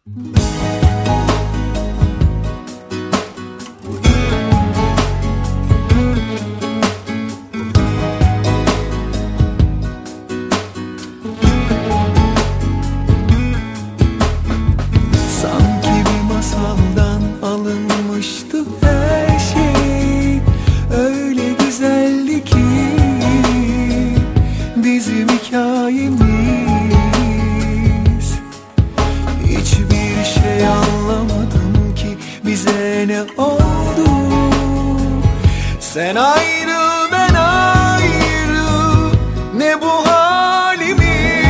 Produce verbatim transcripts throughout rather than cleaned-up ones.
Sanki bir masaldan alınmıştı her şey. Öyle güzeldi ki bizim hikayemiz. Hiçbir şey anlamadım ki bize ne oldu. Sen ayrı ben ayrı, ne bu halimiz.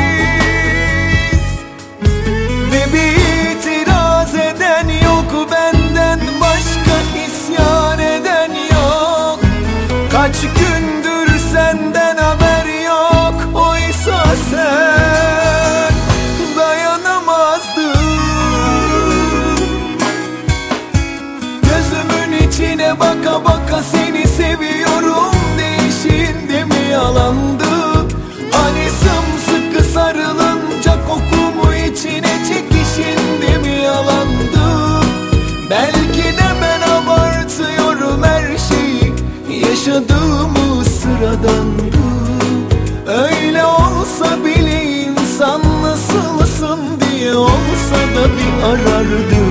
Ve bir itiraz eden yok, benden başka isyan eden yok. Kaç gündür senden haber yok. Oysa sen dayanamazdın. Gözümün içine baka baka seni seviyorum de, şimdi mi yalandı? Hani sımsıkı sarılınca kokumu içine çekişinde mi yalandı? Belki de ben abartıyorum her şeyi, yaşadığımız sıradandı. Öyle olsa bile insan nasılsın diye olsa da bir arardı.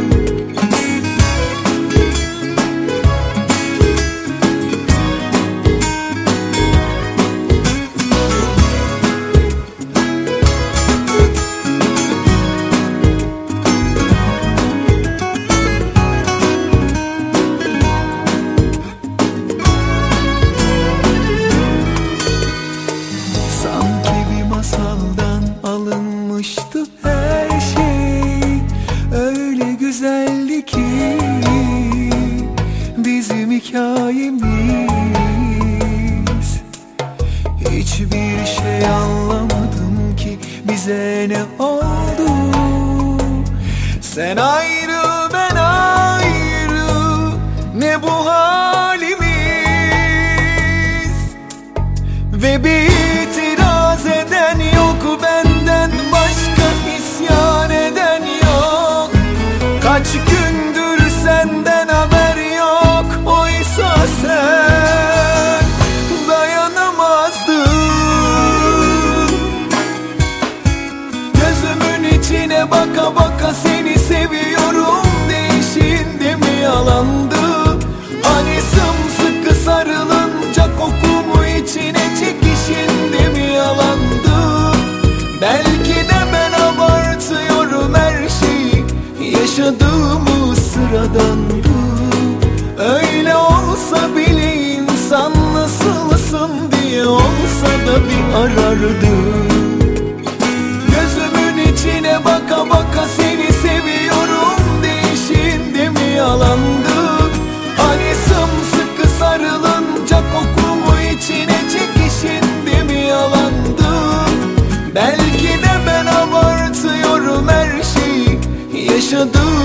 Sanki bir masaldan alınmıştı her şey. Öyle güzeldi ki bizim hikayemiz. Hiçbir şey anlamadım ki bize ne oldu. Sen ayrı ben ayrı, ne bu halimiz. Ve bir itiraz eden yok, benden başka isyan eden yok. Kaç gündür senden haber yok. Oysa sen dayanamazdın. Gözümün içine baka baka seni seviyorum de, şimdi mi yalandı? Hani sımsıkı sarılınca kokumu içine çekişinde mi yalandı? Belki de ben abartıyorum her şeyi, yaşadığımız sıradandı. Öyle olsa bile insan nasılsın diye olsa da bir arardı. Gözümün içine baka baka seni seviyorum de, şimdi mi yalandı? Hani sımsıkı sarılınca kokumu içine çekişinde mi yalandı? Belki de ben abartıyorum her şeyi, yaşadığım